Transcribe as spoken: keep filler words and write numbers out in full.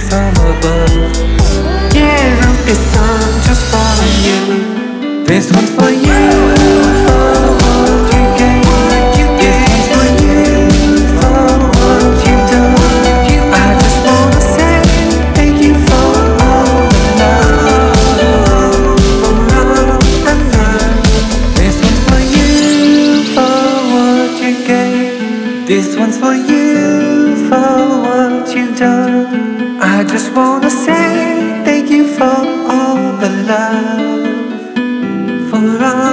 from above. Yeah, wrote this song just for you. This one's for you, for what you gave. This one's for you, for what you've done. I just wanna say thank you for all the love, for all the love. This one's for you, for what you gave. This one's for you, for what you've done. I just wanna say thank you for all the love, for all